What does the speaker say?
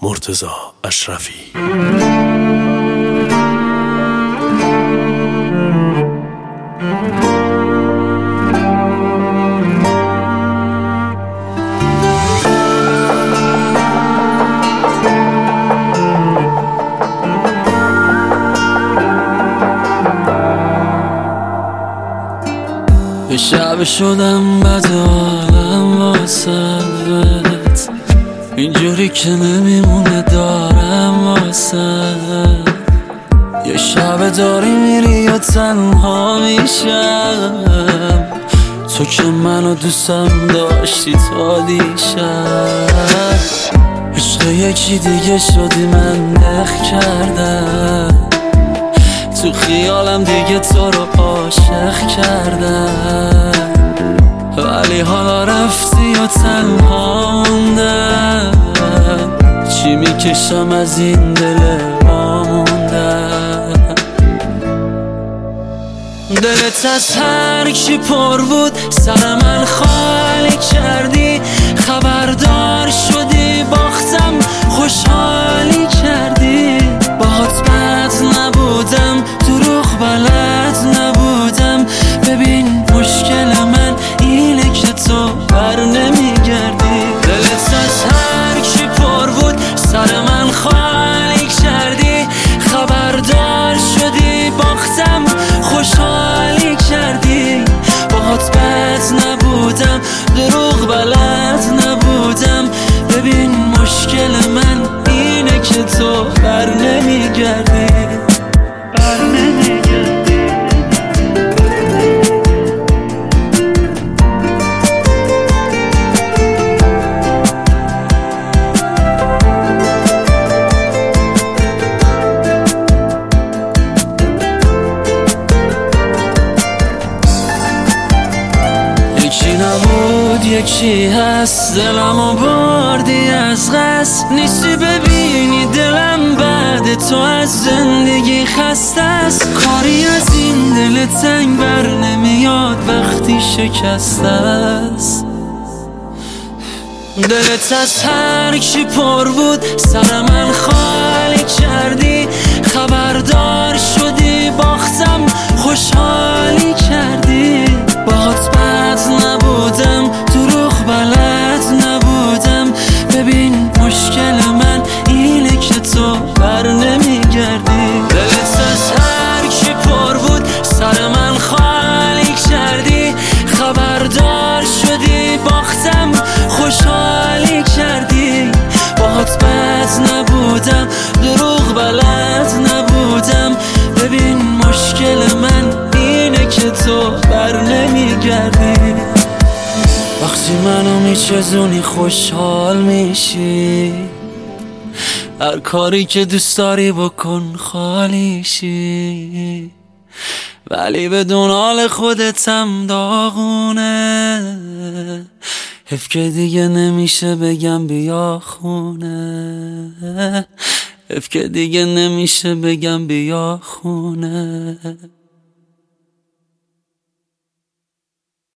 مرتضی اشرفی. یه شب شدم بد حالم واسد، اینجوری که نمیمونه دارم واسد. یه شب داری میری و تنها میشم، تو که منو دوستم داشتی تا دیشب. عشق یکی دیگه شدی من دق کردم، تو خیالم دیگه تو رو عاشق کردم. ولی حالا رفتی و تنها موندم، چی میکشم از این دل واموندم. دلت از هر کی پر بود سر من خالی کردی، خبردار شدی باختم خوشحالی کردی. باهات بد نبودم دروغ بلد نبودم، ببین مشکل من اینه که تو بر نمیگردی. دلت از هر کی پر بود سر من خالی کردی، خبردار شدی باختم خوشحالی کردی. باهات بد نبودم دروغ بلد نبودم، ببین مشکل من اینه که تو بر نمیگردی. یکی نبود یکی هست، دلمو بردی از قصد. نیستی ببینی دلم بعد تو از زندگی خسته است. کاری از این دل تنگ بر نمیاد وقتی شکسته است. دلت از هر کی پر بود سر من خالی کردی، خبردار شدی باختم خوشحالی کردی. باهات بد نبودم دروغ بلد نبودم، ببین مشکل من اینه که تو بر نمیگردی. دلت از هر کی پر بود سر من خالی کردی، خبردار شدی باختم خوشحالی کردی. باهات بد نبودم دروغ بلد نبودم، ببین مشکل من اینه که تو بر نمیگردی. وقتی منو میچزونی خوشحال میشی، هر کاری که دوست داری بکن خالیشی. ولی بدون حال خودتم داغونه، حیف که دیگه نمیشه بگم بیا خونه، حیف که دیگه نمیشه بگم بیا خونه.